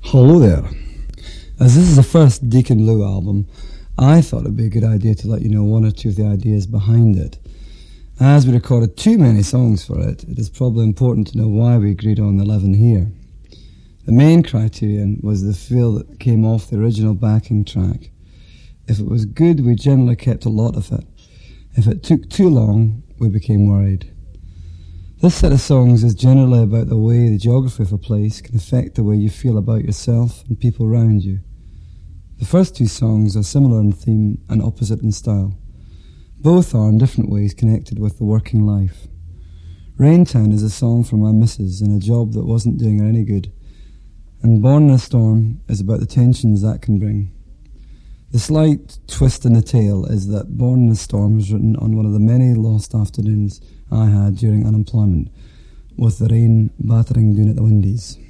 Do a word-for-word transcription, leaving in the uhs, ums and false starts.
Hello there. As this is the first Deacon Lou album, I thought it'd be a good idea to let you know one or two of the ideas behind it. As we recorded too many songs for it, it is probably important to know why we agreed on eleven here. The main criterion was the feel that came off the original backing track. If it was good, we generally kept a lot of it. If it took too long, we became worried. This set of songs is generally about the way the geography of a place can affect the way you feel about yourself and people around you. The first two songs are similar in theme and opposite in style. Both are in different ways connected with the working life. Raintown is a song for my missus in a job that wasn't doing her any good, and Born in a Storm is about the tensions that can bring. The slight twist in the tale is that Born in a Storm was written on one of the many lost afternoons I had during unemployment, with the rain battering down at the windies.